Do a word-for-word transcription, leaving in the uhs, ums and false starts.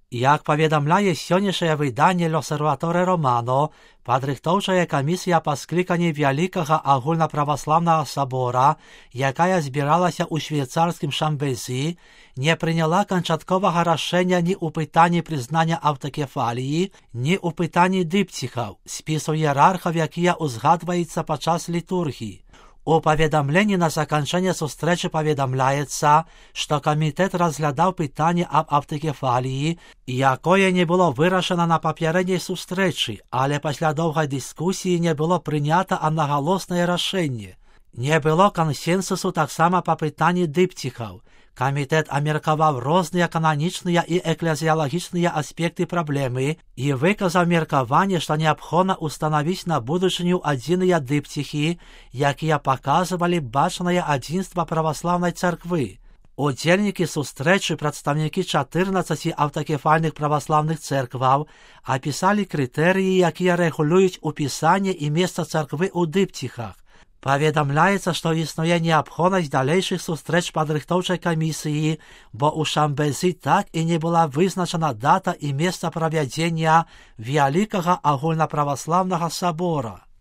Як паведамляе сённяшняе выданне «L'Osservatore Romano», падрыхтоўчая камісія па скліканні Вялікага агульнаправаслаўнага сабора, якая збіралася ў швейцарскім Шамбезі, не прыняла канчатковага рашэння ні ў пытанні прызнання аўтакефаліі, ні ў пытанні дыпціхаў, спісу іерархаў, якія ўзгадваецца падчас літургіі. У паведамленні на заканчэнне сустрэчы паведамляецца, што камітэт разглядаў пытанне аб аўтакефаліі, якое не было вырашана на папярэдняй сустрэчы, але пасля доўгай дыскусіі не было прынята аднагалоснае рашэнне. Не было кансенсусу таксама па пытанні дыпціхаў. Камітэт абмеркаваў розныя кананічныя і эклезіялагічныя аспекты праблемы і выказаў меркаванне, што неабходна ўстанавіць на будучыню адзіныя дыпціхі, якія паказвалі бачнае адзінства праваслаўнай царквы. Удзельнікі сустрэчы, прадстаўнікі чатырнаццаці аўтакефальных праваслаўных цэркваў, апісалі крытэрыі, якія рэгулююць упісанне і месца царквы ў дыпціхах. Паведамляецца, што існуе неабходнасць далейшых сустрэч падрыхтоўчай камісіі, бо ў Шамбезі так і не была вызначана дата і месца правядзення Вялікага агульнаправаслаўнага сабора.